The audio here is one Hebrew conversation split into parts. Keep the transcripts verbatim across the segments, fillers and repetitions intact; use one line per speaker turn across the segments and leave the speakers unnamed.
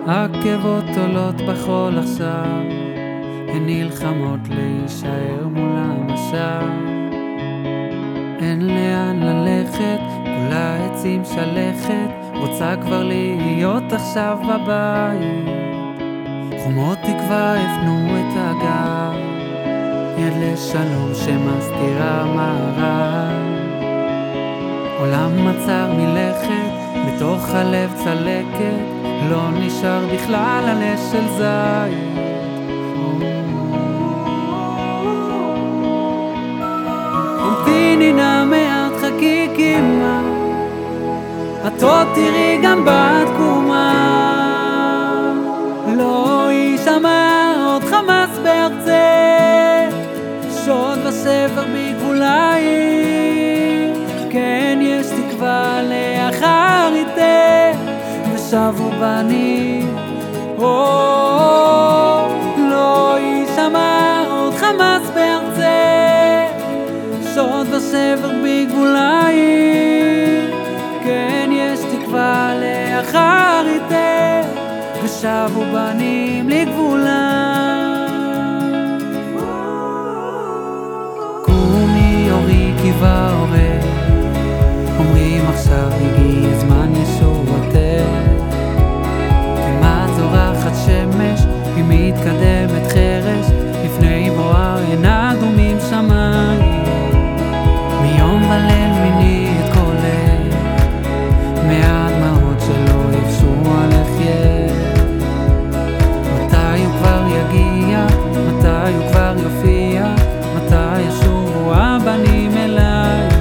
עקבות עולות בחול עכשיו, הן נלחמות להישאר מול המשב. אין לאן ללכת, כל העצים שלכת, רוצה כבר להיות עכשיו בבית. חומות תקווה הפנו את הגב, יד לשלום שמסתירה מערב. עולם עצר מלכת, בתוך הלב צלקת, לא נשאר בכלל עלה של זית. המתיני נא מעט, חכי קימה, את עוד תראי גם בתקומה. לא יישמע עוד חמאס בארצך, שוד ושבר בגבולייך. כן, יש תקווה לאחר איתך, ושבו בנים. לא יישמע עוד חמאס בארצך, שוד ושבר בגבולייך. כן, יש תקווה לאחר איתך, ושבו בנים לגבולם. קומי אורי קיבה אורי, אומרים עכשיו הגיע זמן ישועתך. כמעט זורחת שמש, היא מתקדמת חרש, לפני בואה עינה דומים שמיים. מיום וליל מיני את קולך, מהדמעות שלא יבשו עליך יד. מתי הוא כבר יגיע, מתי הוא כבר יופיע, מתי ישובו הבנים אליי.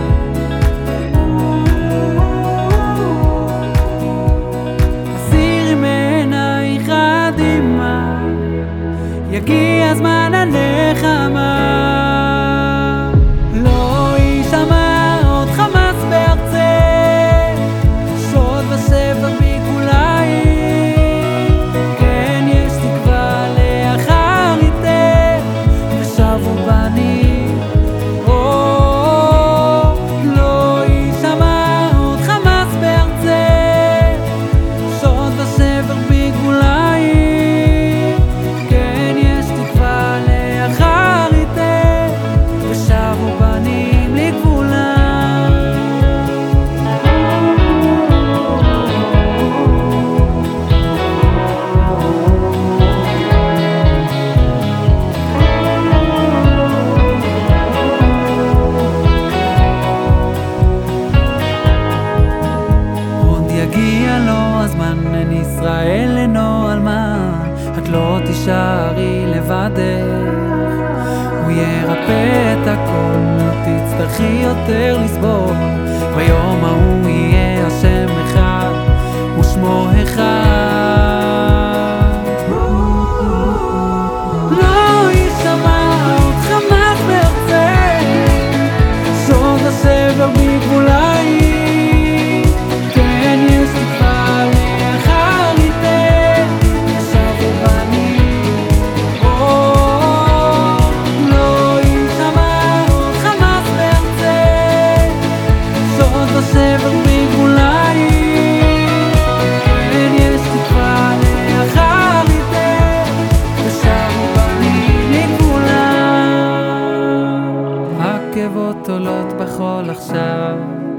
הסירי מעינייך הדמעה, יגיע זמן הנחמה. לא יישמע עוד חמאס בארצך, שוד ושבר בגבולייך. כן, יש תקווה לאחר איתך, ושבו בנים. לא יישמע עוד חמאס בארצך, שוד ושבר בגבולייך. כן, יש תקווה לאחר איתך, ושבו בנים לגבולם. עוד יגיע לו הזמן, אין ישראל אינו אלמן, את לא תישארי לבדך. הוא ירפא את הכל, לא תצטרכי יותר לסבול. ביום ההוא יהיה השם אחד, ושמו אחד. לא יישמע עוד חמאס בארצך, שוד ושבר בגבולייך. כן, יש תקווה לאחר איתך, ושבו בנים. לא יישמע עוד חמאס בארצך, שוד ושבר בגבולייך. כן, יש תקווה לאחר איתך, ושבו בנים לגבולם. עקבות עולות בחול עכשיו,